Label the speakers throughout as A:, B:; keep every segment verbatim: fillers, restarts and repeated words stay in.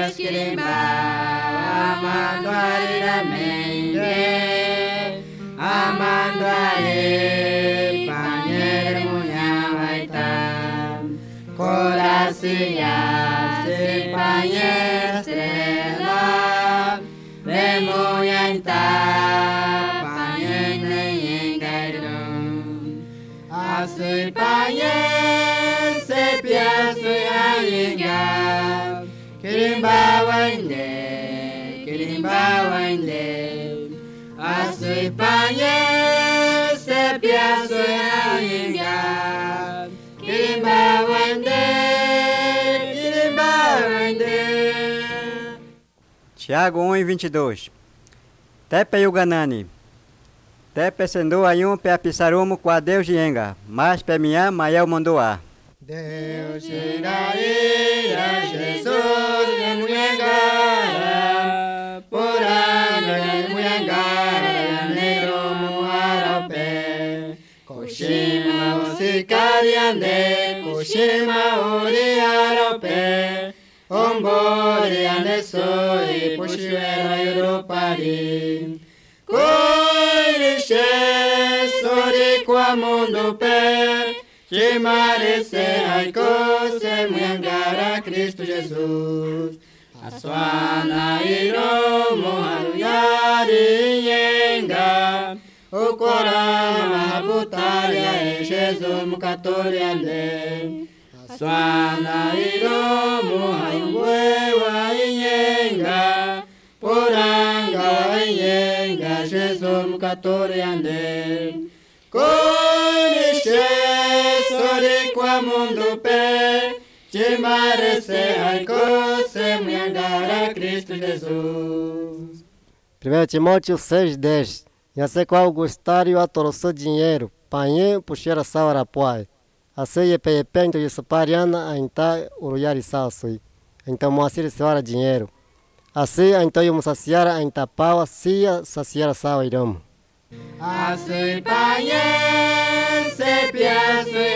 A: Deus quirimba, amando aridamente, amando ari, panhere munha vaita, coracia se panhe estrela, de munha enta, panhe nenhengairum, asui panhe se piasui ainga, kirimba wande, kirimba wande, asui panhe se piasui ainga, kirimba wande, kirimba wande.
B: Tiago um e vinte e dois. Tepe Yuganani. Tepe sendo ayum pe apisarumo com a Deus yenga, mas pe minha mael mondoa.
A: Deus irá ira Jesus de Muyangara, poranga de Muyangara, negro muarape, Koshima usikariande, Koshima uriarape, omboriande soy, pushuera europari, Koirishe sori kwa mundo pe, Chimarese haiko se Muyangara Cristo Jesus. Aswana iro muharuyari yenga. O corama putaria e Jesus mukatoriande. Aswana iro muharuywa yenga. Poranga yenga Jesus mukatoriande. Konishe sori kwa mundo pe, chimarese haiko se Muyangara Cristo Jesus.
C: primeiro Timóteo seis, dez. Já sei qual gostário atoroçou dinheiro, panhe puxeira sawarapuai. Assim é pepento de supariana a inta uruyari salsui. Então moacir sewara dinheiro. Assim então eu saciara a inta paua sia saciara sawa iramo.
A: Asui panhe se piasui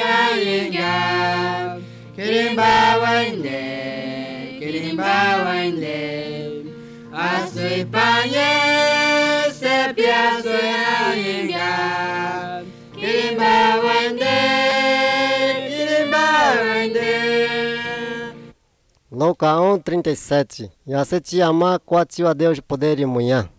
A: ainga, kirimba wande, kirimba wande. Asui panhe se piasui ainga, kirimba wande, kirimba wande.
C: Louca um, trinta e sete. Já sei te amar, quatro a Deus poder e manhã.